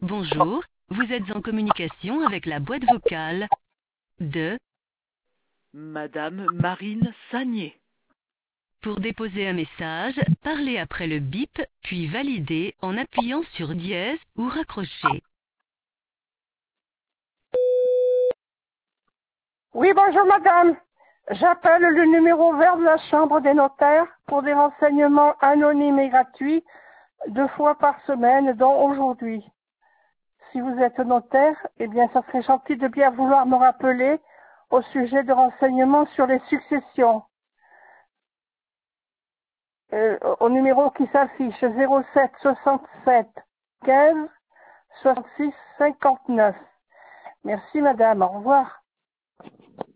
Bonjour, vous êtes en communication avec la boîte vocale de Madame Marine Sagné. Pour déposer un message, parlez après le bip, puis validez en appuyant sur dièse ou raccrocher. Oui, bonjour madame. J'appelle le numéro vert de la Chambre des notaires pour des renseignements anonymes et gratuits 2 fois par semaine, dont aujourd'hui. Si vous êtes notaire, eh bien, ça serait gentil de bien vouloir me rappeler au sujet de renseignements sur les successions. Au numéro qui s'affiche 07 67 15 66 59. Merci madame, au revoir.